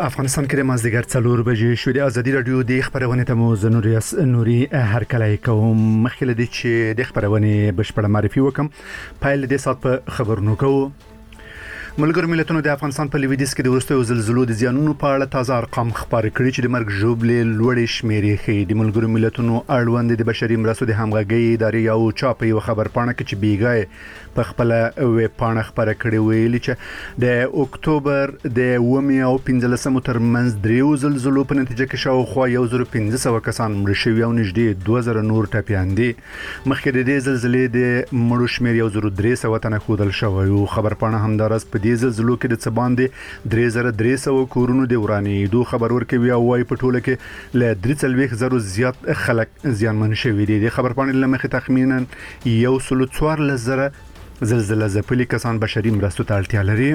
افغانستان کې د مازدیګر 4 بجې شوې د ازادي رادیو د خبرونې ته مو نوري هر کله کوم مخکې لدی چې د خبرونې بشپړ معرفي وکم پایل د سات په خبرونو کوو. ملګرو ملتونو د افغانستان په لویدیځ کې د وروستیو زلزلو د زیانونو په اړه تازه ارقام خبرې کړي چې د مرګ ژوبلې لوړې شمیرې ښیي. د ملګرو ملتونو اړوند د بشري مرستو د همغږۍ ادارې یو چاپ یو خبرپاڼه کې چې بیګای په خپل ویب پاڼه خبره کړې ویلي چې د اکتوبر د 9 او 15 ترمنځ دریو زلزلو په نتیجه کې شاوخوا 1500 کسان مړ شوي او نږدې 2000 نور ټپیان دي. مخکې د دې زلزلې د مړو شمیر 1300 تنه ښودل شوی او خبرپاڼه همدارس په دې زلزلو کې د څباندې 3300 کورونو د ورانېدو خبر ورکوي او وايي په ټوله کې له 3,000 زیات خلک زیانمن شوي دي. د خبرپاڼې له مخې تخمینا 114,000 زلزلہ ځپلي کسان بشري مرستو ته اړتیا لري.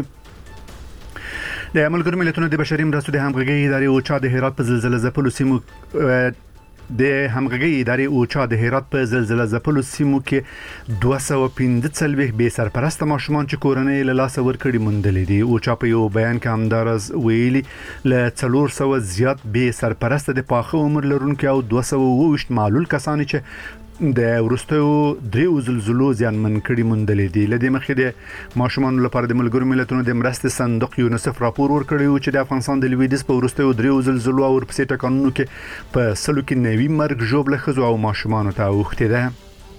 د ملګرو ملتونو د بشري مرستو د همغږۍ ادارې او چا د هرات په زلزلہ ځپلو سیمو د همغږۍ ادارې او چا د هرات په زلزلہ ځپلو سیمو کې 215 بې سرپرسته ماشومان چې کورنۍ له لاسه ورکړي موندلې دي. او چا په یو بیان کې همدارز ویلي له 400 زیات بې سرپرسته د پاخه عمر لرونکو او 220 معلول کسان چې د ورستیو دریو زلزلو زیانمن کړي موندلې دي. لدې مخې د ماشومان لپاره د ملګرو ملتونو د مرستې صندوق یونیسف راپور ورکړی چې د افغانستان د لویدیځ په ورستیو دریو زلزلو او ورپسې ټکانونو کې په سلو کې نوي مرګ ژوبله ښځو او ماشومانو ته اوښتې ده.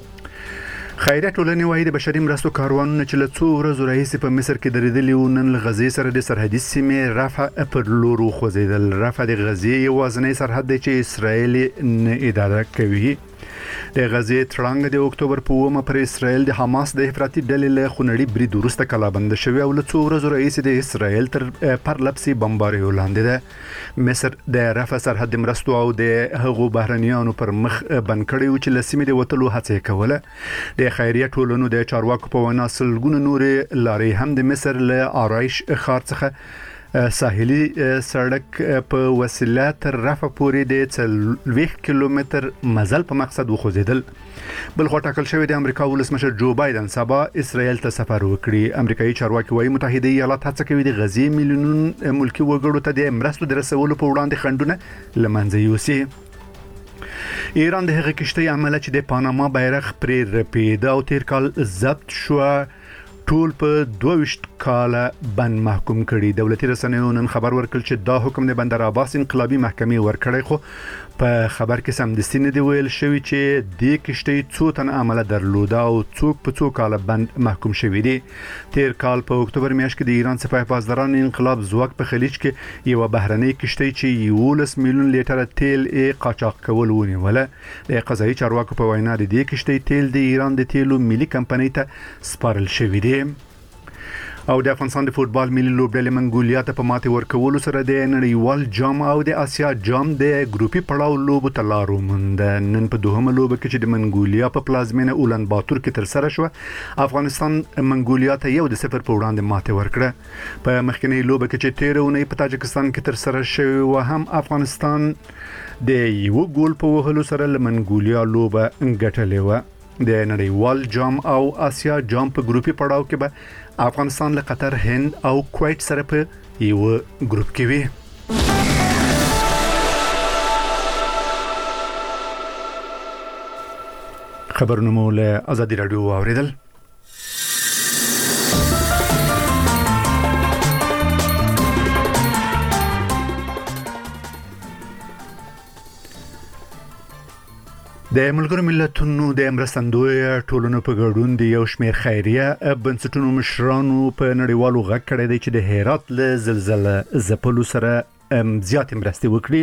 خیریه ټولنې وايي د بشري مرستو کاروانونه چې له 2 ورځې راهیسې په مصر کې درېدلي وو نن له غزې سره د سرحدي سیمې رفح پر لور وخوځېدل. رفح د غزې یوازینی سرحد دی چې اسرائیل نه اداره کوي. د غزې تړانګ د اکتوبر په 9 پر اسرائیل د حماس د افراطي ډلې له خونړي برید وروسته کلابند شوی او له 2 ورځې راهیسې د اسرائیل تر پرلپسې بمباریو لاندې ده. مصر د رفح سرحد مرستو او د هغو بهرنیانو پر مخ بند کړی و چې له سیمې د وتلو هڅه کوله. د خیریه ټولنو د چارواکو په وینا سلګونه نورې لارې هم د مصر له آرایش ښار څخه ساحلي سړک په وسیله تر رفح پورې د 40 کیلومتر مزل په مقصد وخوځېدل. بل خو ټاکل شوی د امریکا ولسمشر جو بایدن سبا اسرائیل ته سفر وکړي. امریکایي چارواکي وايي متحده ایالات هڅه کوي د غزې میلیونون ملکی وګړو ته د مرستو د رسولو په وړاندې خنډونه له منځه یوسي. ایران د هغه کشتۍ عمله چې د پاناما بیرغ پرې رپېده او تیر کال ضبط شو ټول په 22 کاله بند محکوم کړي. دولتي رسنیو نن خبر ورکړ چې دا حکم د بندر عباس انقلابي محکمې ورکړی خو په خبر کې سمدستي نه دی ویل شوی چې د کشتۍ څو تن عمله درلوده او څوک په څو کاله بند محکوم شوی دي. تیر کال په اکتوبر میاشت کې د ایران سپاه پاسداران انقلاب ځواک په خلیج کې یو بهرنۍ کشتۍ چې 11 میلیون لیټره تیل قاچاق کول ونیوله. د قضایي چارواکو په وینا د دې کشتۍ تیل د ایران د تیلو ملي کمپنۍ ته سپارل شوی دی. او د افغانستان د فوتبال ملي لوبډلې منګولیا ته په ماتې ورکولو سره د نړیوال جام او د آسیا جام د ګروپي پړاو لوبو ته لار ومونده. نن په دوهمه لوبه کې چې د منګولیا په پلازمینه اولان باتور کې تر سره شو افغانستان منګولیا ته 1-0 په وړاندې ماتې ورکړه. په مخکنی لوبه کې چې 13 اونۍ په تاجکستان کې تر سره شوی و هم افغانستان د یو ګول په وهلو سره له منګولیا لوبه ګټلې و. د نړیوال جام او آسیا جام په ګروپي پړاو کې به افغانستان له قطر، هند او کویت سره په یو ګروپ کې وي. خبرونه مو له ازادي رادیو واوریدل. د ملګرو ملتونو د مرستندوی ټولنو په ګډون د یو شمېر خیریه بنسټونو مشرانو په نړیوالو غږ کړی دی چې د هرات له زلزلې ځپلو سره زیاتې مرستې وکړي.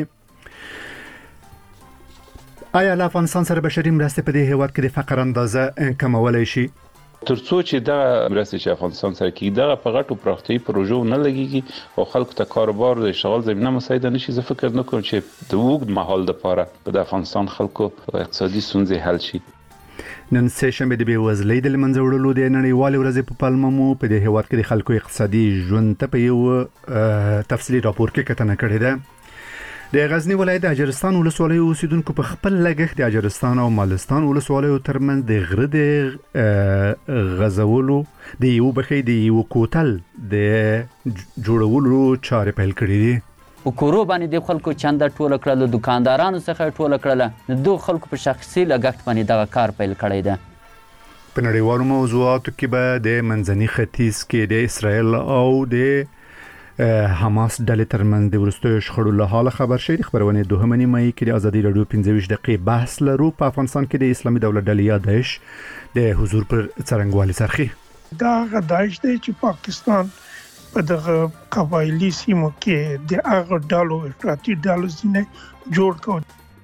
آیا له افغانستان سره بشري مرستې په دې هیواد کې د فقر اندازه کمولی شي؟ ترڅو چې دا مرستې چې افغانستان سره کیږي دا په غټو پراختیايي پروژو نه لګيږي او خلکو ته کاروبار او اشتغال زمينه مساعده نشي. زه فکر نه کوم چې د وګړو مهال لپاره په افغانستان خلکو اقتصادي ستونزې حل شي. نن سه شنبه د بېوزلۍ د منځه وړلو د نړیوال ورځې په پلمه مو په دې هیواد کې د خلکو اقتصادي ژوند ته په یو تفصیلي راپور کې کتنه کړې ده. د غزنی ولایت د اجرستان ولسوالۍ اوسیدونکو په خپل لګښت د اجرستان او مالستان ولسوالیو ترمنځ د غره د غزولو د یو کوتل د جوړولو چارې پیل کړې دي. په کورو باندې د خلکو چنده ټوله کړل، د دکاندارانو څخه ټوله کړله، د دغو خلکو په شخصي لګښت باندې دغه کار پیل کړی ده. په نړیوالو موضوعاتو کې به د منځني ختیځ کې د اسرائیل او د حماس ډلې ترمنځ د وروستیو شخړو له حاله خبر شي. د خبرونې دوهمه نیمایي کې د ازادي راډیو 15 دقیقې بحث لرو. په افغانستان کې د اسلامي دولت ډلې یا داعش د حضور پر څرنګوالي سرخي. دا داعش دی چې پاکستان په دغه قبایلی سیمو کې د هغه ډالو افراطي ډالو ځینې جوړ کړ.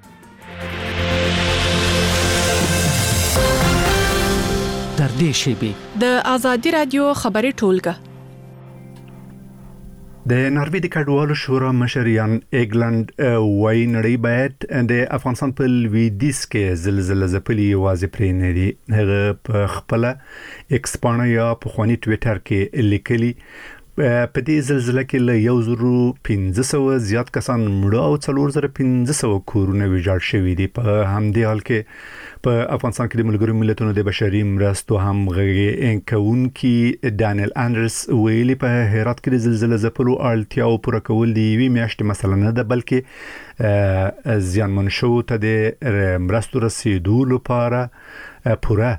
در دې شیبې د ازادي راډیو خبري ټولګه د ناروې د کډوالو شورا مشر یان ایګلند وایي نړۍ باید د افغانستان په لویدیځ کې زلزلې ځپلي یوازې پرې نه دي. هغه په خپل ایکس پاڼه یا په خواني ټویټر کې لیکلي په دې زلزلې کې له 1500 زیات کسان مړه او 4500 کورونه ویجاړ شوي دي. په همدې حال کې په افغانستان کې د ملګرو ملتونو د بشري مرستو همغږي انکونکي ډانیل انډرس ویلي په هرات کې د زلزلې ځپلو اړتیاو پوره کول دی وی میاشتې مثلا نه ده، بلکې زیانمن شو ته د مرستو رسیدو لپاره پوره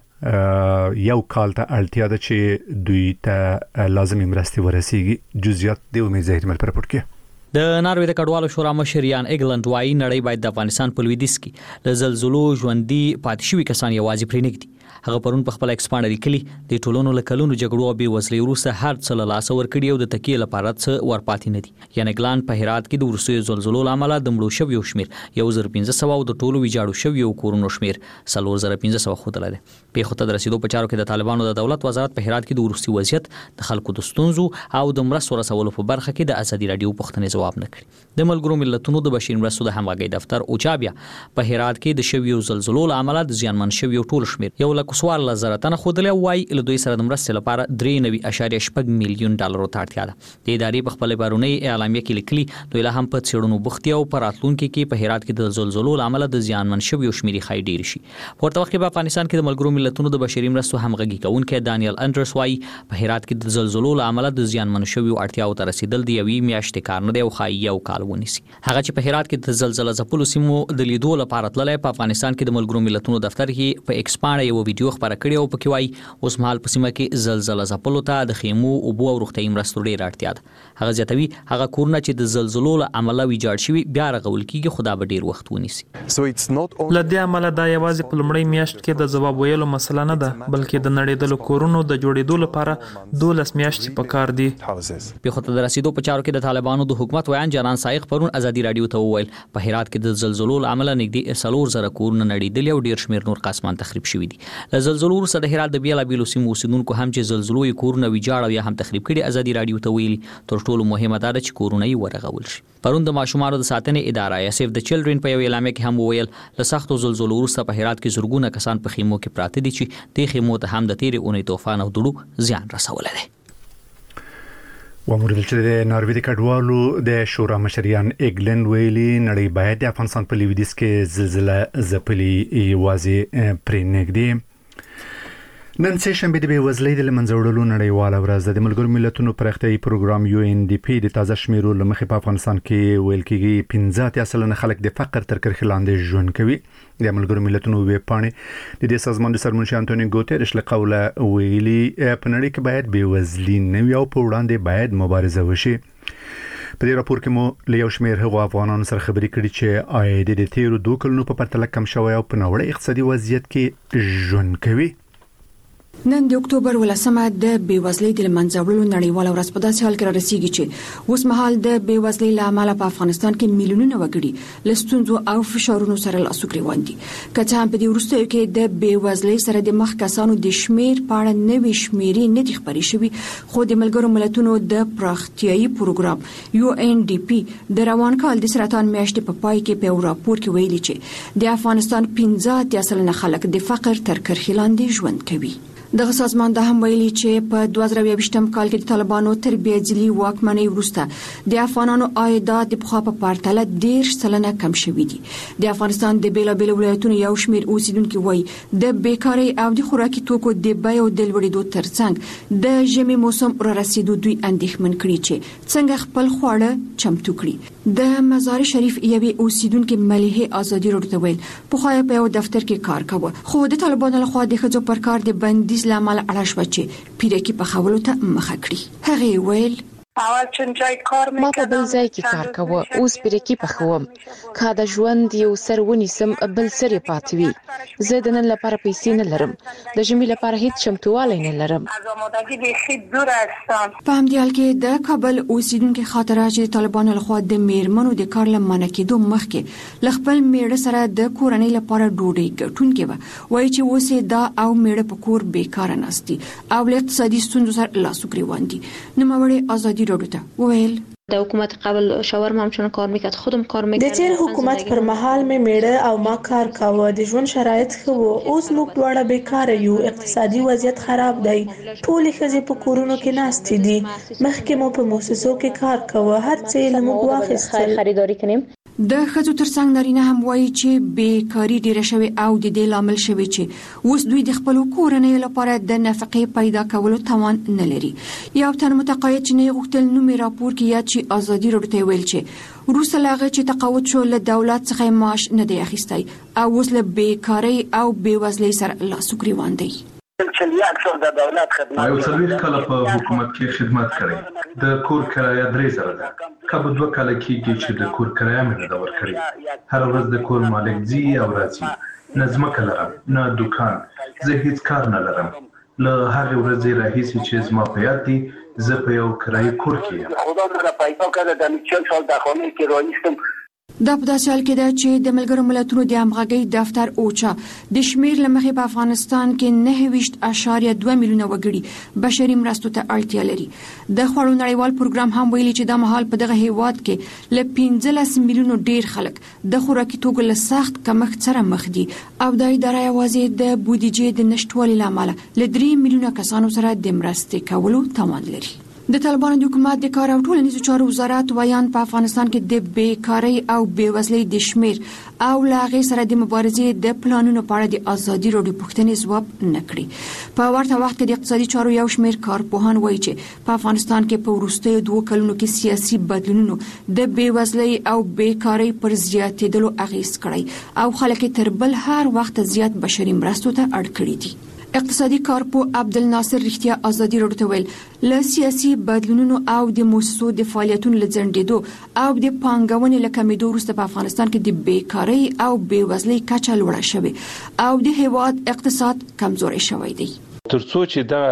یو کال ته اړتیا ده چې دوی ته لازمي مرستې ورسیږي. جزئیات د امید زهیر مل پر پورت کې. د ناروې د کډوالو شورا مشر یان ایګلند وایي نړۍ باید د افغانستان په لویدیځ کې له زلزلو ژوندي پاتې شوي کسان یوازې پرې نه ږدي. هغه پرون په خپل ایکسپانډ لیکلي د ټولونو له کلونو جګړو او بېوزلۍ وروسته هر څه له لاسه ورکړي او د تکیې لپاره څه ورپاتې نه دي. یان ایګلند په هرات کې د وروستیو زلزلو له امله د مړو شویو شمېر 1500 او د ټولو ویجاړو شویو کورونو شمېر 4500 ښودلی دی. پیښو ته د رسیدو په چارو کې د طالبانو د دولت وزارت په هرات کې د وروستي وضعیت د خلکو د ستونزو او د مرستو رسولو په برخه کې د ازادي راډیو پوښتنې ځواب نه کړي. د ملګرو ملتونو د بشري مرستو د همغږۍ دفتر اوچا بیا په هرات کې د شویو زلزلو له امله د زیانمن شویو ټول شمېر 1,14,000 تنه ښودلی او وایي له دوی سره د مرستې لپاره 3.8 میلیون ډالرو ته اړتیا ده. د ادارې په خپلې پرونۍ اعلامیه کې لیکلي دوی لا هم په څېړنو بوخت دي او په راتلونکي کې په هرات کې د زلزلو له امله د زیانمن شویو شمېرې ښایي ډېرې شي. په ورته وخت کې په افغانستان کې د ملګرو ملتونو د بشري مرستو همغږي کوونکی ډانیل انډرس وایي په هرات کې د زلزلو له امله د زیانمن شویو اړتیاو ته رسیدل د یوې میاشتې کار نه دی او ښایي یو کال ونیسي. هغه چې په هرات کې د زلزلې ځپلو سیمو د لیدو لپاره تللی په افغانستان کې د ملګرو ملتونو دفتر کې په ایکس پاڼه یو ویډیو خپاره کړې او پکې وایي اوس مهال په سیمه کې زلزلې ځپلو ته د خیمو اوبو او روغتیايي مرستو ډېره اړتیا ده. هغه زیاتوي هغه کورونه چې د زلزلو له امله ویجاړ شوي بیا رغول کېږي خو دا به ډېر وخت ونیسي. له دې امله دا یوازې په لومړۍ میاشت کې د ځواب ویلو مسله نه ده، بلکې د نړېدلو کورونو د جوړېدو لپاره 12 میاشتې پکار دي. پیښو ته د رسیدو په چارو کې د طالبانو د حکومت ویان جانان سایق پرون ازادي راډیو ته وویل په هرات کې د زلزلو له امله نږدې 4,000 کورونه نړېدلي او ډېر شمېر نور قسمان تخریب شوي دي. له زلزلو وروسته د هرات د بېلابېلو سیمو اوسېدونکو هم چې زلزلو یې کورونه ویجاړ او یا هم تخریب کړي ازادي راډیو ته ویلي تر ټولو مهمه دا ده چې کورونه یې ورغول شي. پرون د ماشومانو د ساتنې اداره یا سیف د چلډرن په یو اعلامیه کې هم وویل له سختو زلزلو وروسته په هرات کې زرګونه کسان په خیمو کې پراته دي چې د خیمو ته هم د تیرې اونۍ طوفان او دوړو زیان رسولی دی. وموردل چې د ناروې د کډوالو د شورا مشر یان ایګلند ویلي نړۍ باید د افغانستان په لویدیځ کې زلزلې ځپلي یوازې پرې نه ږدي. نن سه شنبه د بېوزلۍ د منځه وړلو نړیواله ورځ ده. د ملګرو ملتونو پراختیایي پروګرام UNDP د تازه شمیرو له مخې په افغانستان کې ویل کېږي 15% خلک د فقر تر کرښې لاندې ژوند کوي. د ملګرو ملتونو ویب پاڼې د دې سازمان د سرمنشي انټونیو ګوتریش له قوله ویلي په نړۍ کې باید بېوزلي نه وي او په وړاندې باید مبارزه وشي. په دې راپور کې مو له یو شمېر هغو افغانانو سره خبرې کړي چې عاید د تیرو 2 کلونو په پرتله کم شوی او په ناوړه اقتصادي وضعیت کې ژوند کوي. نن د اکتوبر 18 د بېوزلۍ د منځه وړلو نړیواله ورځ په داسې حال کې را رسیږي چې اوس مهال د بېوزلۍ له امله په افغانستان کې میلیونونه وګړي له ستونزو او فشارونو سره لاس او ګریوان دي. که څه هم په دې وروستیو کې د بېوزلۍ سره د مخ کسانو د شمېر په اړه نوې شمېرې نه دي خپرې شوي، خو د ملګرو ملتونو د پراختیایي پروګرام UNDP د روان کال د سرطان میاشتې په پای کې په راپور کې ویلي چې د افغانستان 15% خلک د فقر تر کرښې لاندې ژوند کوي. دغه سازمان د هم ویلي چې په 2020م کال کې د طالبانو تر بېځلي واکمنۍ وروسته د افغانانو عایدات د پخوا په پرتله 10% کم شوي دي. د افغانستان د بیلابېلو ولایتونو یو شمېر اوسیدونکي وایي د بیکارۍ او د خوراکي توکو د بیو د لوړېدو ترڅنګ د ژمي موسم را رسیدو دوی اندېښمن کړي چې څنګه خپل خواړه چمتو کړي. د مزار شریف یوې اوسیدونکو مليحه ازادي راډیو ته ویل په خو په یو دفتر کې کار کاوه خو د طالبانو لخوا د ښځو پر کار د بندیز لامل اړه شو چې پیرکی په خولو ته مخه کړی. هغه ویل ما په بل ځای کې کار کوه، اوس پیرکی پخوم. که د ژوند یو سر ونیسم بل سر یې پاتې وي. زه د نن لپاره پیسې نه لرم، د ژمي لپاره هیڅ چمتووالی نه لرم. په همدې حال کې د کابل اوسیدونکو خاطره چې طالبانو لخوا د میرمنو د کار لمنه کېدو مخکې ل خپل میړه سره د کورنۍ لپاره ډوډۍ ګټونکې و وایي چې اوس دا او میړه په کور بیکاره ناستي او له اقتصادي ستونزو سره لاس وګریوان دي. نوموړی ازادي راډیو ویل د حکومت قبل شاورما همچنان کار میکرد، خودم کار میکردم. د تیر حکومت پر مهال می میړه او ما کار کاوه، د ژوند شرایط ښه وو. اوس موږ دواړه بیکاره یو، اقتصادي وضعیت خراب دی. ټولې ښځې په کورونو کې ناستې دي. مخکې مو په مؤسسو کې کار کاوه، هر څه یې له موږ واخیستل. خریداري کنیم. د ښځو ترڅنګ نارینه هم وایي چې بیکاری ډیره شوې او د دې لامل شوی چې اوس دوی د خپل کورنۍ لپاره د نفقې پیدا کولو توان نه لري. یو تن متقاعد چې نه غوښتل نومي راپور کې یاد چې ازادي راډیو ته ویل چې وروسته لاغه چې تقاعد شو له دولت څخه معاش نه دی اخیستی او اوس له بیکاری او بیوزلۍ سره لاس وګریوان دی. یو څلوېښت کاله په حکومت کې خدمت کړی. د کور کرایه 3000 ده. کله 2 کاله کېږي چې د کور کرایه مې نه ده ورکړې. هر ورځ د کور مالک ځي او راځي. نه ځمکه لرم نه دکان، زه هیڅ کار نه لرم. له هغې ورځې راهیسې چې زما په یاد دي زه په یو کرایي کور کې یم. دا په داسې حال کې ده چې د ملګرو ملتونو د همغږۍ دفتر اوچا د شمیر لمخې په افغانستان کې 9.2 میلیونه وګړي بشري مرستو ته اړتیا لري. د خوړو نړیوال پروګرام هم ویلي چې دا مهال په دغه هیواد کې ل 15 میلیونو ډیر خلک د خوراکي توکو له سخت کمښت سره مخ دي او د ادارې یوازې د بودیجې د نشټوالي لامل ل 3 میلیونه کسانو سره د مرستې کولو توان لري. د طالبانو د حکومت د کار او ټولنیزو چارو وزارت ویان په افغانستان کې د بیکاری او بیوزلۍ د شمیر او لاغې سره د مبارزې د پلانونو په اړه د ازادي راډیو پوښتنې ځواب نه کړی. په ورته وخت کې د اقتصادي چارو یو شمیر کارپوهان وایي چې په افغانستان کې په وروستیو 2 کلونو کې سیاسي بدلونونو د بیوزلۍ او بیکاری پر زیاتېدلو اغیز کړی او خلک تر بل هر وخت زیات بشري مرستو ته اړ کړي دي. اقتصادي کارپو عبدالناصر رښتیا ازادي راډیو ته ویل له سیاسي بدلونونو او د موسسو د فعالیتونو لځنډېدو او د پانګونې له کمېدو وروسته په افغانستان کې د بیکاری او بیوزلۍ کچه لوړه شوې او د هیواد اقتصاد کمزوري شوی دی. ترڅو چې دا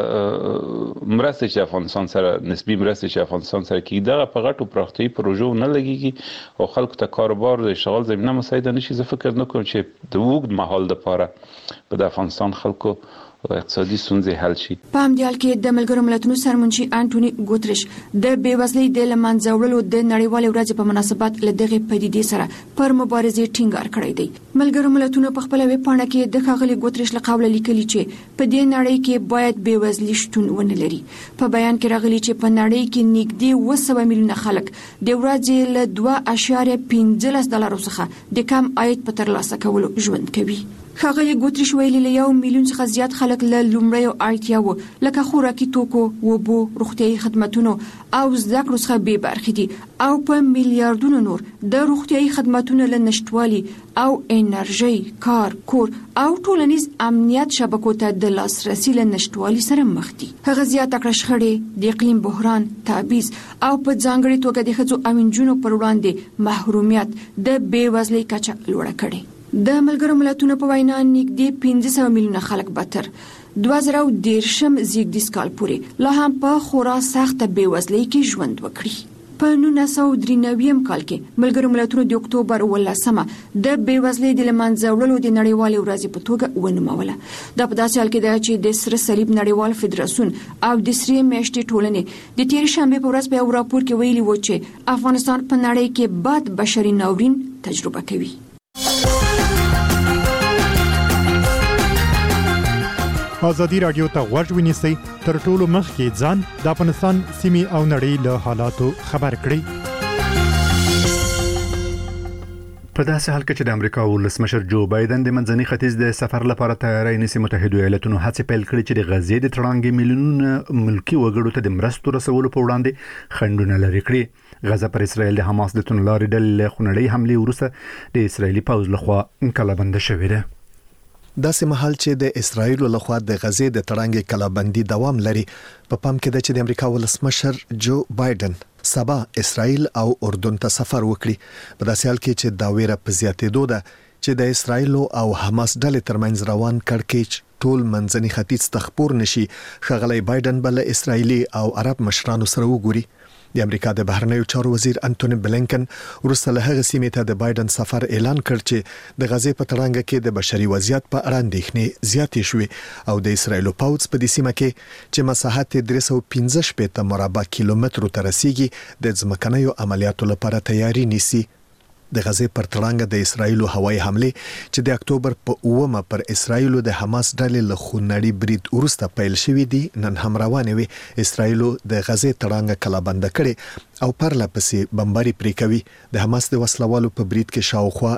مرسته چې افغانستان سره نسبی مرسته چې افغانستان سره کیږي دا په غټو پراختیايي پروژو نه لګيږي او خلکو ته کاروبار د اشتغال زمينه مساعده نشي. زه فکر نه کوم چې د وګړو مهال لپاره په افغانستان خلکو اقتصادي ستونزې حل شي. په همدې حال کې د ملګرو ملتونو سرمنشي انټونی ګوتریش د بیوزلۍ د لمنځه وړلو د نړیوالې ورځې په مناسبت له دغه پدیدې سره پر مبارزې ټینګار کړی دی. ملګرو ملتونو په خپل ویبپاڼه کې د ښاغلي ګوتریش له قوله لیکلي چې په دې نړۍ کې باید بیوزلي شتون ونه لري. په بیان کې راغلي چې په نړۍ کې نږدې 200 میلیونه خلک د ورځې له $2.15 څخه د کم عاید په ترلاسه کولو ژوند کوي. ښاغلي ګوتریش ویلي له 1 میلیون څخه زیات خلک له لومړیو اړتیاوو لکه خوراکي توکو، اوبو، روغتیايي خدماتونو او زده کړو څخه بې برخې دي او په میلیارډونو نور د روغتیايي خدماتونو له نشټوالي او انرژي، کار، کور او ټولنیز امنیت شبکو ته د لاسرسي له نشټوالي سره مخ دي. هغه زیاته کړه شخړې، د اقلیم بحران، تبعیض او په ځانګړي توګه د ښځو او نجونو پر وړاندې محرومیت د بیوزلۍ کچه لوړه کړې. د ملګرو ملتونو په وینا نږدې 15 میلیونه خلک به تر 2013 زیږدیز کال پورې لا هم په خورا سخت بیوزلۍ کې ژوند وکړي. په 1993 کال کې ملګرو ملتونو د اکتوبر 18مه د بیوزلۍ د لمنځه وړلو د نړیوالې ورځې په توګه ونوموله. دا په داسې حال کې ده چې د سره صلیب نړیوال فدراسیون او د سرې میاشتې ټولنې د تیر شنبه په ورځ په یو راپور کې ویلي و چې افغانستان په نړۍ کې بد بشري ناورین تجربه کوي. ازادي رادیو ته غوږ ونیسئ تر ټولو مخکې ځان د افغانستان سیمې او نړۍ له حالاتو خبر کړئ. په داسې حال کې چې د امریکا ولسمشر جو بایدن د منځني ختیځ د سفر لپاره تیاری نیسي، متحده ایالاتونو هڅې پیل کړې چې د غزې د تړانګې میلیونونه ملکی وګړو ته د مرستو رسولو په وړاندې خنډونه لري کړي. غزه پر اسرائیل د حماس د تونلاري ډلې خونړۍ حمله وروسته د اسرایلی پوځ لخوا کلابند شوې ده. داسې مهال چې د اسرایل لخوا د غزې د تړانګې کلابندي دوام لري، په پام کې ده چې د امریکا ولسمشر جو بایدن سبا اسرائیل او اردن ته سفر وکړي. په داسې حال کې چې دا ویره په زیاتېدو ده چې د اسرائیل او حماس ډلې ترمنځ روان کړکېچ ټول منځني ختیځ ته خپور نشي، ښاغلی بایدن بل اسرائیلي او عرب مشرانو سره وګوري. د امریکا د بهرنیو چارو وزیر انټونی بلینکن وروسته له هغه سیمې ته د بایدن سفر اعلان کړ چې د غزې په تړانګه کې د بشري وضعیت په اړه اندېښنې زیاتې شوې او د اسرایل پوځ په دې سیمه کې چې مساحت 315 مربع کیلومترو ته رسیږي د ځمکنیو عملیاتو لپاره تیاری نیسي. د غزې پر تړانګه د اسرایل هوایي حمله چې د اکتوبر په 9 پر اسرایل د حماس ډلې له خونړي برید وروسته پیل شوې دي نن هم روانه وي. اسرایل د غزې تړانګه کلابند کړي او پرله پسې بمباري پرې کوي. د حماس د وسلوالو په برید کې شاوخوا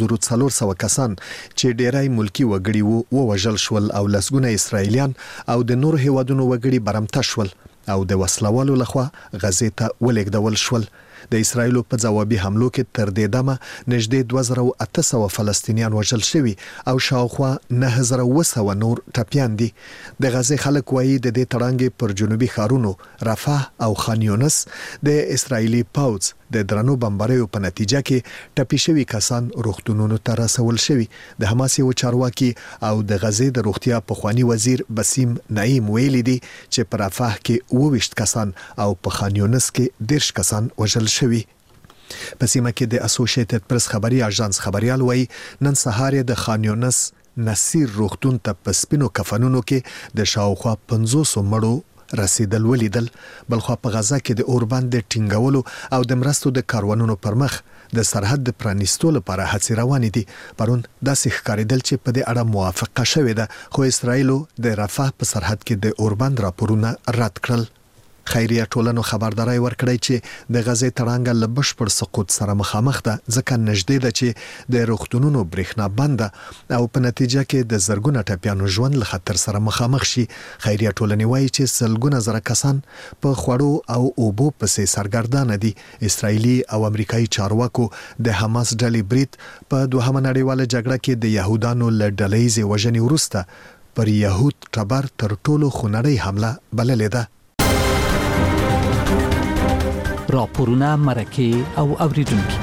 1400 کسان چې ډیرای ملکی وګړي وو وژل شول او لسګونه اسرایلیان او د نور هیوادونو وګړي برمته شول او د وسلوالو لخوا غزې ته ولېږدول شول. د اسرایل په ځوابي حملو کې تر دې دمه نږدې 2800 فلسطینیان وژل شوي او شاوخوا 9000 نور ټپيان دي. د غزې خلک وایي د دې تړانګې پر جنوبي ښارونو رفح او خان یونس د اسرایلی پوځ د درنو بمباریو په نتیجه کې ټپي شوي کسان روغتونونو ته رسول شوي. د حماس یو چارواکي او د غزې د روغتیا پخوانی وزیر بسیم نعیم ویلي دي چې پر رفح کې 22 کسان او په خان یونس کې 10 کسان وژل شوي. په سیمه کې د اسوسییټډ پریس خبري اژانس خبريال وایي نن سهار د خان یونس نصیر روغتون ته په سپینو کفنونو کې د شاوخوا 500 مړو رسیدل ولیدل. بلخوا په غزه کې د اوربند ټینګولو او د مرستو د کاروانونو پر مخ د سرحد د پرانیستو لپاره هڅې روانې دي. پرون داسې ښکارېدل چې په دې اړه موافقه شوې ده، خو اسرایل د رفح په سرحد کې د اوربند راپورونه رد کړل. خیریه ټولنو خبرداري ورکړی چې د غزې تړانګه له بشپړ سقوط سره مخامخ ده، ځکه نږدې ده چې د روغتونونو برېښنا بنده او په نتیجه کې د زرګونه ټپيانو ژوند له خطر سره مخامخ شي. خیریه ټولنې وایي چې سلګونه زره کسان په خوړو او اوبو پسې سرګردانه دي. اسرایلی او امریکایي چارواکو د حماس ډلې برید په دوهمه نړیواله جګړه کې د يهودانو له ډلهیزې وژنې وروسته پر يهود ټبر تر ټولو خونړۍ حمله بللې ده. راپورونه مرکه او اوریدونکو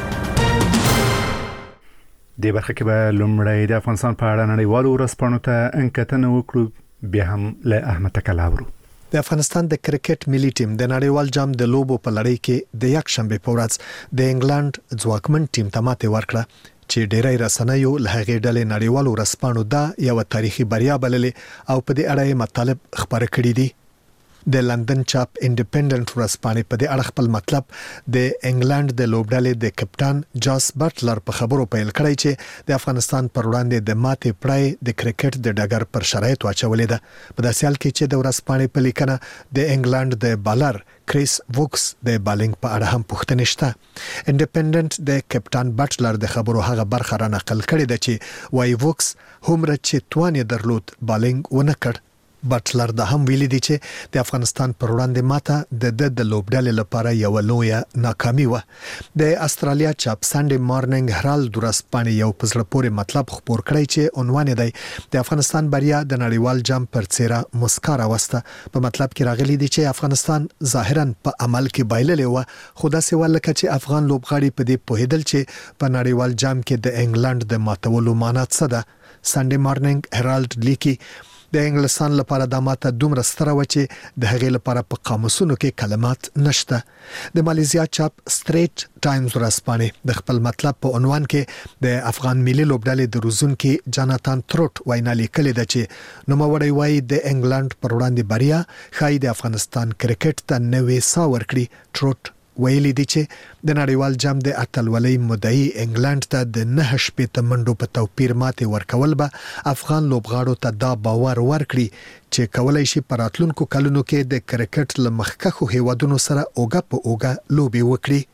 د برخه کې به لومړی د افغانستان په اړه نړیوالو ورځپاڼو ته انکتنه وکړو، بیا هم له احمد تکلاورو. د افغانستان د کرکټ ملي ټیم د نړیوال جام د لوبو په لړۍ کې د یک شنبه په ورځ د انګلند ځواکمن ټیم ته ماته ورکړه چې ډېری رسنیو له هغې ډلې نړیوالو ورځپاڼو دا یو تاریخي بریا بللې او په دې اړه مطالب خبره کړې دي. د لندن چاپ انډیپندنت ورځپاڼې په دې اړه خپل مطلب د انګلند د لوبډلې د کپټان جاس بټلر په خبرو پیل کړی چې د افغانستان پر وړاندې د ماتې پړای د کرکټ د ډګر پر شرایط واچولې ده. په داسې حال کې چې د ورځپاڼې په لیکنه د انګلند د بالر کریس ووکس د بالینګ په اړه هم پوښتنه شته. انډیپندنت د کپټان بټلر د خبرو هغه برخه را نقل کړې ده چې وای ووکس همره چې توان درلود بالینګ ونه کړ. بټلر دا هم ویلي دی چې د افغانستان پر وړاندې ماته د لوبډلې لپاره یو لویه ناکامي و. د استرالیا چاپ سانډي مارننګ هرالد ورځپاڼې یو په زړه پورې مطلب خپور کړی چې عنوان دی د افغانستان بریا د نړیوال جام پر څیره مسکا راوسته. په مطلب کې راغلی دی چې افغانستان ظاهرا په عمل کې بایللې و، خو داسې ولکه چې افغان لوبغاړي په دې پوهیدل چې په نړیوال جام کې د انګلند د ماتولو معنی څه ده. سانډي مارننګ هرالد لیکي د انګلستان لپاره د ماته دومره ستره و چې د هغې لپاره په قاموسونو کې کلمات نشته. د مالیزیا چاپ سټریټ ټایمز ورځپاڼې د خپل مطلب په عنوان کې د افغان ملي لوبډلې د روزونکي جاناتان تروټ وینا لیکلې ده چې نوموړی وایي د انګلند پر وړاندې بریا ښایي د افغانستان کرکټ ته نوې ساه ورکړي. تروټ ویلي دی چې د نړیوال جام د اتلولۍ مدعي انګلند ته د 9 منډو په توپیر ماته ورکول به افغان لوبغاړو ته دا باور ورکړي چې کولای شي په راتلونکو کلونو کې د کرکټ له مخکښو هیوادونو سره اوګه په اوګه لوبي وکړي.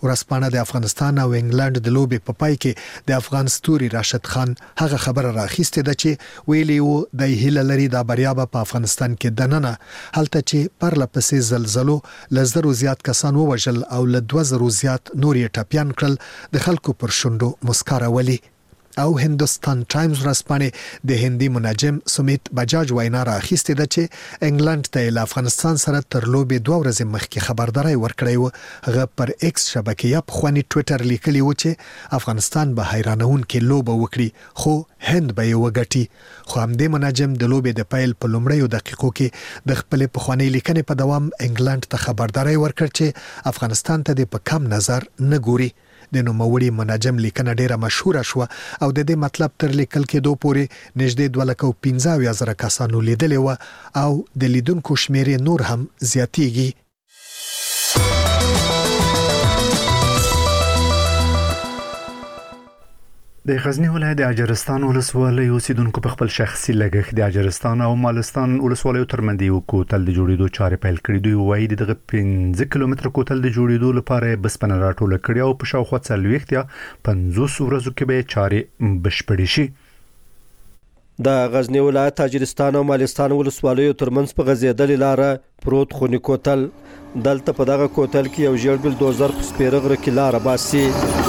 ورځپاڼه د افغانستان او انګلند د لوبې په پای کې د افغان ستوري راشد خان هغه خبره راخیسته ده چې ویلی وو د هیله لري د بریا په افغانستان کې دننه هلته چې پرله پسې زلزلو لزرو زیات کسان ووژل او له 2000 زیات نور یې ټاپیان کړل د خلکو پر شونډو مسکاره ولي. او هندوستان ټایمز ورځپاڼه د هندي منجم سمیت بجاج وینا راخیسته ده چې انګلند ته له افغانستان سره تر لوبې 2 ورځې مخکې خبرداري ورکړی و. هغه پر ایکس شبکې په خواني ټوئیټر لیکلی و چې افغانستان به حیرانونکې لوبه وکړي خو هند به یې وګټي. خو همدې منجم د لوبې د پیل په لومړیو دقیقو کې د خپل پخوانی لیکنې په دوام انګلند ته خبرداري ورکړ چې افغانستان ته د په کم نظر نه ګوري. د نوموړي منجم لیکنه ډیره مشهوره شو او د دې مطلب تر لیکل کېدو پورې نږدې 215,000 کسانو لیدلی و او د لیدونکو شمیر نور هم زیاتیږي. د غزنی ولایت د اجرستان ولسوالۍ اوسیدونکو په خپل شخصي لګښت د اجرستان او مالستان ولسوالیو ترمنځ یو کوتل د جوړېدو چارې پیل کړې. دوی وایي دغه 15 کیلومتره کوتل د جوړېدو لپاره بسپنه راټوله کړې او په شاوخوا 40 یا 50 ورځو کې به چارې بشپړې شي. د غزنی ولایت اجرستان او مالستان ولسوالیو ترمنځ په غځېدلې لار پروت خونی کوتل. دلته په دغه کوتل کې یو ژړ بلدوزر په سپیرغره کې لار باسي.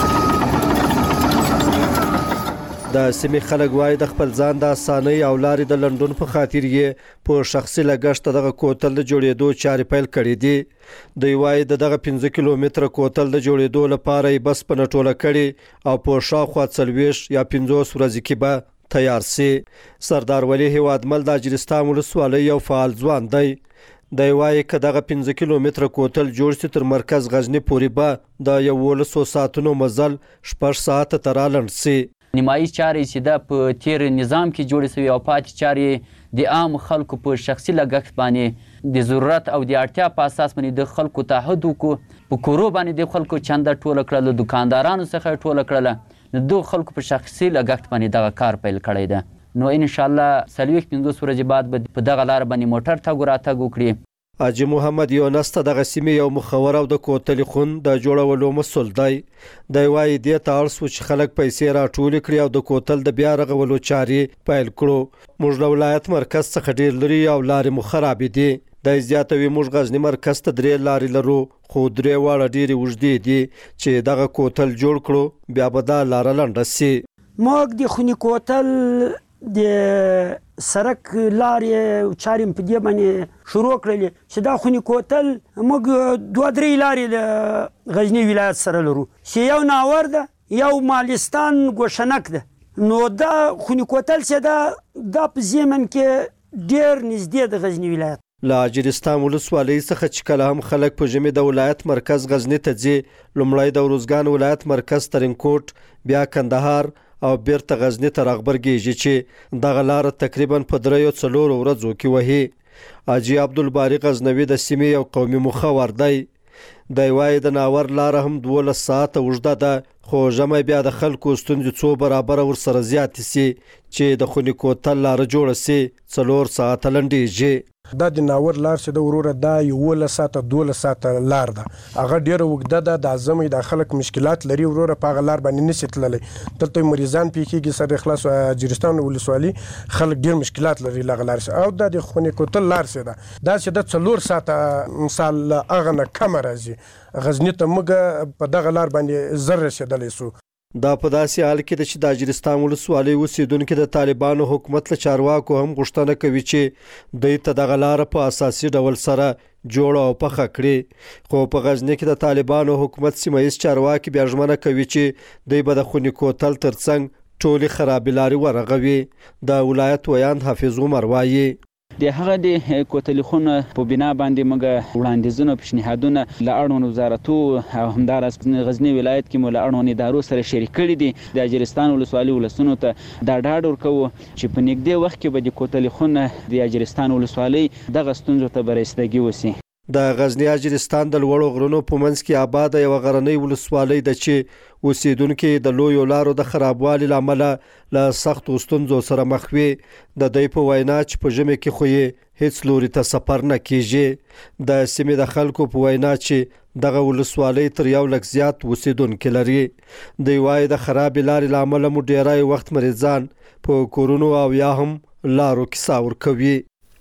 د سیمې خلک وایي د خپل ځان د اسانۍ او لارې د لندن په خاطر یې په شخصي لګښت دغه کوتل د جوړېدو چارې پیل کړې دي. دوی وایي دغه 15 کیلومتره کوتل د جوړېدو لپاره یې بس په نټوله کړي او په شاوخوا 40 یا 50 ورځې کې به تیار سي. سردار ولی هیوادمل د اجرستان ولسوالۍ یو فعال ځوان دی. دی وایي که دغه 15 کیلومتره کوتل جوړ شي تر مرکز غزنی پورې به د 11 ساعتونو مزل 6 ساعته تر لنډ سي. نیمایي چارې چې د په تیر نظام کې جوړې شوی او پاتې چارې د عام خلکو په شخصي لګښت باندې د ضرورت او د اړتیا په اساس باندې د خلکو تعهد وکړو. په کورو باندې د خلکو چنده ټوله کړله، دکاندارانو څخه ټوله کړله، د خلکو په شخصي لګښت باندې دغه کار پیل کړی ده. نو ان شاء الله 40-50 ورځې بعد به په دغه لار باندې موټر تګ راتګ وکړي. حاجی محمد یونس ته دغه سیمې یو مخور او د کوتل خون د جوړولو مسول دی. دی وایي دې ته اړ سو چې خلک پیسې راټول کړي او د کوتل د بیا رغولو چارې پیل کړو. موږ له ولایت مرکز څخه ډیر لري او لارې مو خرابې دي. د زیاتوي موږ غزنی مرکز ته 3 لارې لرو خو 3 واړه ډېرې اوږدې دي چې دغه کوتل جوړ کړو بیا به دا لاره لنډه سي. موږ د خونی کوتل د سرک لارې چارې په دې باندې شروع کړلې چې دا خونی کوتل موږ 2-3 لارې د غزنی ولایت سره لرو چې یو ناور ده یو مالستان ګوشنک ده. نو دا خونی کوتل چې دا په زمن کې ډیر نږدې د غزنی ولایت. له اجرستان ولسوالۍ څخه چې کله هم خلک په ژمي د ولایت مرکز غزنی ته ځي لومړی د ارزګان ولایت مرکز ترینکوټ بیا کندهار او بیرته غزنی ته راغبرګیږي چې دغه لار تقریبا په 3-4 ورځو کې وهي. حاجی عبدالباری غزنوي د سیمې یو قومي مخور دی. دی وایي د ناور لار هم 12 ساعته اوږده ده خو ژمی بیا د خلکو ستونزې 2 برابره ورسره زیاتې سي چې د خونی کوتل لار جوړه سي 4 ساعته لنډیږي. دا د ناور لار چې د وروره دا 11 ساعته 12 ساعته لار ده هغه ډیره وګده ده. د ازمې د خلک مشکلات لري وروره په هغه لار باندې نشي تللی. دلته مریضان پیکیږي سره اخلاص اجرستان ولسوالي خلک ډیر مشکلات لري لغه لار او د خونی کوتل لار سي ده دا چې د 4 ساعته مثال هغه نه کم راځي غزنی ته موږ په دغه لار باندې زر رسیدلی سو. دا په داسې حال کې ده چې د اجرستان ولسوالۍ اوسیدونکي د طالبانو حکومت له چارواکو هم غوښتنه کوي چې دوی ته دغه لاره په اساسي ډول سره جوړه او پخه کړي. خو په غزنی کې د طالبانو حکومت سیمه ییز چارواکي بیا ژمنه کوي چې دوی به د خونی کوتل ترڅنګ ټولې خرابې لارې ورغوي. د ولایت ویاند حافظ عمر وایي د هغه د کوتل خون په بنا باندې موږ وړاندیزونه پیشنهادونه له اړوند وزارتو او همداراز غزنی ولایت کې مو له اړوند ادارو سره شریک کړي دي. د اجرستان ولسوالۍ ولسونو ته دا ډاډ ورکوو چې په نږدې وخت کې به د کوتل خون د اجرستان ولسوالۍ دغه ستونزو ته به رسیدګي وسي. د غزنی اجرستان د لوړو غرونو په منځ کې آباد یو غرنۍ ولسوالۍ ده چې اوسیدونکو د لویو لارو د خرابوالي لامل له سختو ستونزو سره مخ وي. د دوی په وینا چې په ژمي کې خو هیڅ لوري ته سفر نه کیږي. د سیمې د خلکو په وینا چې دغه ولسوالۍ تر 1 لک زیات اوسیدونکو لري. د وای د خراب لارې لامل مو ډیرای وخت مریضان په کورونو او یا هم لارو کې ساور کوي.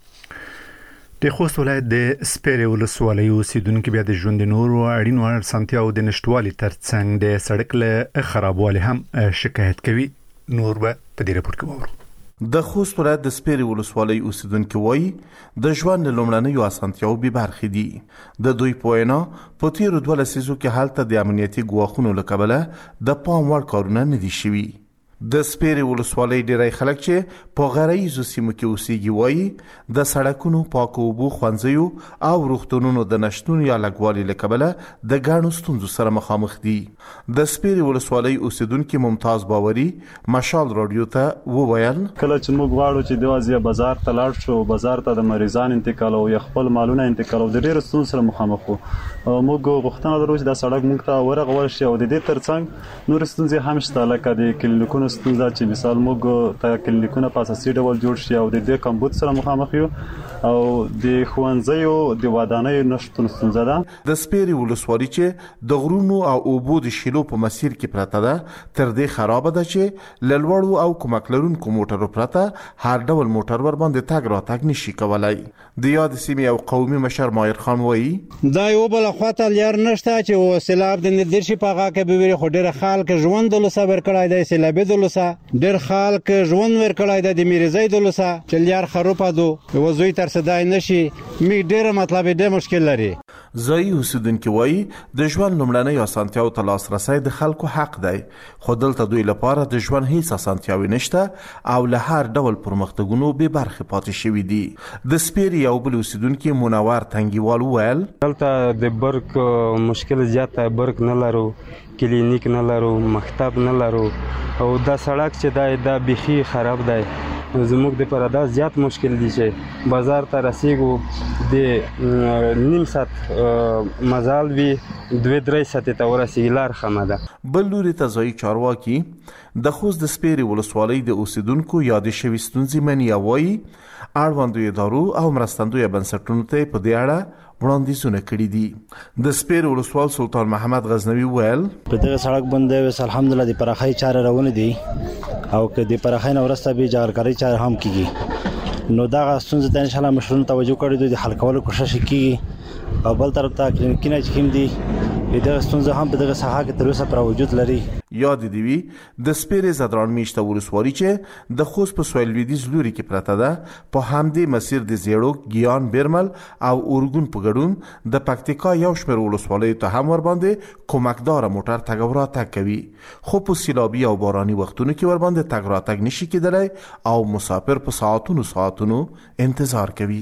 د خوست ولایت د سپیرې ولسوالۍ اوسیدونکو بیا د ژوند نورو اړینو اسانتیاو د نشټوالي ترڅنګ د سړک له خرابوالي هم شکایت کوي. نور به په دې راپور کې وورو. د خوست ولایت د سپیرې ولسوالۍ اوسیدونکو وایي د ژوند لومړنیو اسانتیاو به برخې دي. د دوی په وینا په تیرو 2 لسیزو کې هلته د امنیتي ګواښونو له کبله د پام وړ کارونه نه دي شوي. د سپیرې ولسوالۍ ډیری خلک چې په غرایزو سیمو کې اوسېږي وایي د سړکونو، پاکو اوبو، ښوونځیو او روغتونونو د نشتون یا لږوالي له کبله د ګڼو ستونزو سره مخامخ دي. د سپیرې ولسوالۍ اوسیدونکي ممتاز باوري مشال رادیو ته وویل کله چې موږ غواړو چې د وازیا بازار ته لاړ شو، بازار ته د مریضان انتقال او خپل مالونه انتقال او د ډیرو ستونزو سره مخامخ وو. موږ غوښتنه لرو چې د سړک موږ ته ورغول شي او د دې ترڅنګ نور ستونزې هم شته، لکه د کلینیکونو ستونزه چې مثال موږ ته کلینیکونه په اساسي ډول جوړ شي او د دې کمبود سره مخامخ یو او د ښوونځیو د ودانیو نشتون ستونزه ده. د سپیرې ولسوالۍ چې د غرونو او اوبو د شیلو په مسیر کې پرته ده تر دې خراب ده چې لوړو او کومک لرونکو موټرو پرته هر ډول موټر ور باندې تګ راتګ نشي کولای. د یاد سیمې او قومي مشر مایر خان وایي دا یو بل خواته لار نشته چې سیلاب د ندرشي په هغه کې به ویری خو ډېر خلک ژوند له صبر کړای دی، سیلابې د لسه ډېر خلک ژوند ور کړای دی، د میرزای د لسه چې لار خروپه دو وزوی تر صدای نشي می ډېر مطلب دې مشکل لري. ځایي اوسیدونکي وایي د ژوند لومړنۍ اسانتیاو ته لاسرسی د خلکو حق دی، خو دلته دوی لپاره د ژوند هیڅ اسانتیاوې نشته او له هر ډول پرمختګونو بې برخې پاتې شوي دي. د سپیرې یو بل اوسیدونکي منور تنګیوال وویل دلته د برق مشکل زیات دی، برق نه لرو، کلینیک نه لرو، مکتب نه لرو او دا سړک چې دا بیخي خراب دی. زموږ د پاره دا زیات مشکل دي چې بازار ته رسیږو د نیم ساعت مزال وي 2-3 ساعت ته ورسیږي، لار خمه ده. بل لوري ته ځایي چارواکي د خوست د سپیرې ولسوالۍ د اوسیدونکو یادې شوي ستونزې مني او وایي اړوندو ادارو او مرستندویه بنسټونو ته په دې اړه وړاندیزونه کړي دي. د سپیرې ولسوال سلطان محمد غزنوي ویل په دغه سړک باندې وس الحمدلله د پراخۍ چارې روانې دي او که د پراخۍ نه ورسته به جارګرۍ چارې هم کیږي، نو دا ستونزې ته ان شاء الله مشرونو توجه کړي د حل کولو کوشش کیږي. او بل طرف ته کلینیکونه چې کوم دي دغه ستونزه هم په دغه ساحه کې تر اوسه پر وجود لري. یاد دی وی د سپیرې زدران میشته ولسوالۍ چې د خوست په سویل لویدیځ لوري کې پرته ده په همدې مسیر د زیړوک، ګیان، بیرمل او اورګون په ګډون د پکتیکا یو شمېر ولسوالیو ته هم ور باندې کومکدار موټر تګ او راتګ کوي، خو په سیلابي او باراني وختونو کې ور باندې تګ راتګ نشي کېدلی او مسافر په ساعتونو انتظار کوي.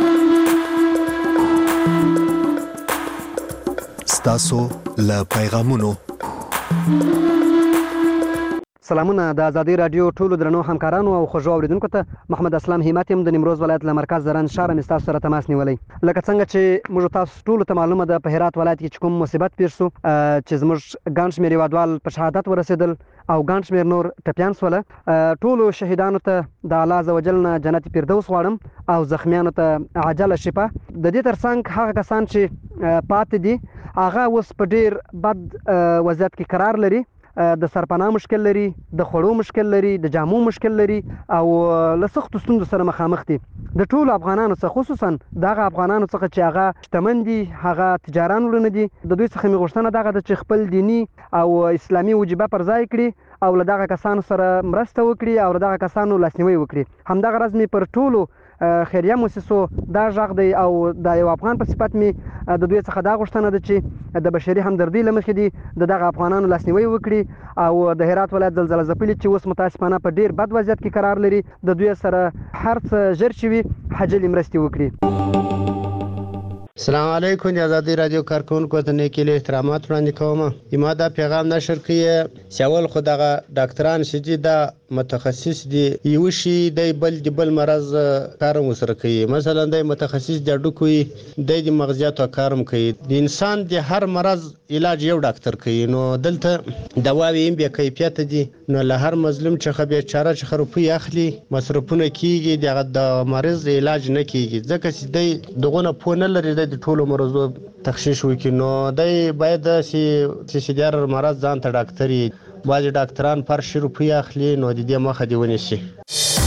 ستاسو له پیغامونو سلامونه د ازادي رادیو ټولو درنو همکارانو او خوږو اوریدونکو ته محمد اسلام همت يم د نیمروز ولایت له مرکز زرن شهر مې تاسو سره تماس نیولای. لکه څنګه چې موږ تاسو ټولو ته معلومه ده په هرات ولایت کې کوم مصیبت پیښ شو چې زموږ ګڼ شمېر هیوادوال په شهادت ورسېدل او ګڼ شمېر نور ټپیان سوله. ټولو شهیدانو ته د الله عزوجل نه جنت فردوس غواړم او زخمیانو ته عاجله شفا. د دې ترڅنګ هغه کسان چې پاتې دي هغه اوس په ډیر بد وضعیت کې قرار لري، د سرپناه مشکل لري، د خوړو مشکل لري، د جامو مشکل لري او له سختو ستونزو سره مخامخ دي. د ټولو افغانانو څخه خصوصا دغه افغانانو څخه چې هغه شتمن دي، هغه تجاران ورونه دي، د دوی څخه مې غوښتنه دغه ده چې خپل دینی او اسلامي وجیبه پر ځای کړي او له دغه کسانو سره مرسته وکړي او له دغه کسانو لاسنیوي وکړي. همدغه راز مې پر ټولو خیریه موسسو دا غږ دی او د یو افغان په صفت مې د دوی څخه دا غوښتنه ده چې د بشري همدردۍ له مخې دي دغه افغانانو لاسنیوي وکړي او د هرات ولایت زلزله ځپلي چې اوس متاسفانه په ډیر بد وضعیت کې قرار لري د دوی سره هر څه ژر چې وي حجلې مرستې وکړي. السلام علیکم. د ازادي رادیو کارکونکو ته نیکی له احترامات وړاندې کوم. ما دا پیغام نشر کړی چې اول خو دغه ډاکټران چې دا متخصص دی یو شي د بل مرض کارم وسره کوي مثلا د متخصص د ډوکوي د مغزیاتو کارم کوي د انسان د هر مرض علاج یو ډاکټر کوي نو دلته دواوی هم به کیفیت دي نو له هر مظلوم څخه به چاره څخه روپی اخلي مصرفونه کیږي د مریض علاج نه کیږي ځکه چې دغه پونه لري د ټولو مرزو تخصیص وکړي نو دای باید چې دار مرض ځان ته ډاکټري باز ډاکټران پر 100 روپیا اخلي نو د دې مخه دی ونیسي